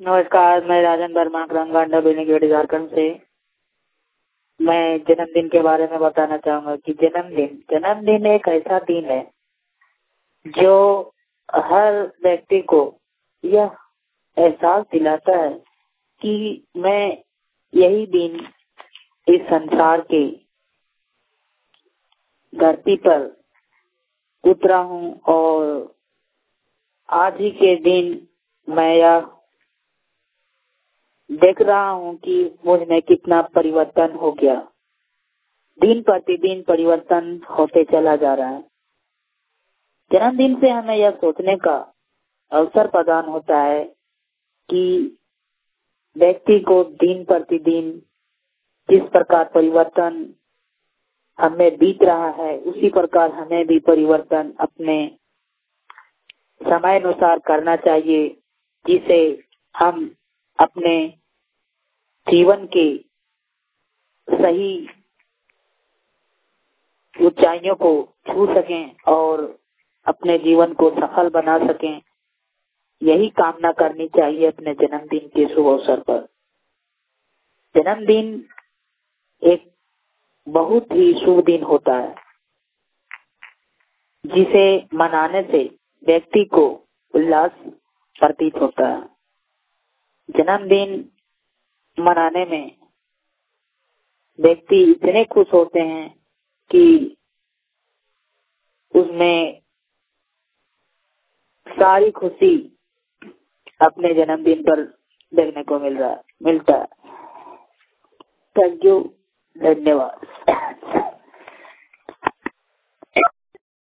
नमस्कार, मैं राजन वर्मा ग्रामगंडा बेनीगेट झारखंड से। मैं जन्मदिन के बारे में बताना चाहूंगा कि जन्मदिन एक ऐसा दिन है जो हर व्यक्ति को यह एहसास दिलाता है कि मैं यही दिन इस संसार के धरती पर उतरा हूँ और आज ही के दिन मैं यह देख रहा हूँ कि मुझ में कितना परिवर्तन हो गया। दिन प्रतिदिन परिवर्तन होते चला जा रहा है। जन्मदिन से हमें यह सोचने का अवसर प्रदान होता है कि व्यक्ति को दिन प्रतिदिन जिस प्रकार परिवर्तन हमें बीत रहा है उसी प्रकार हमें भी परिवर्तन अपने समय अनुसार करना चाहिए, जिसे हम अपने जीवन के सही ऊंचाइयों को छू सकें और अपने जीवन को सफल बना सकें। यही कामना करनी चाहिए अपने जन्मदिन के शुभ अवसर पर। जन्मदिन एक बहुत ही शुभ दिन होता है जिसे मनाने से व्यक्ति को उल्लास प्रतीत होता है। जन्मदिन मनाने में व्यक्ति इतने खुश होते हैं कि उसमें सारी खुशी अपने जन्मदिन पर देखने को मिलता है। थैंक यू, धन्यवाद।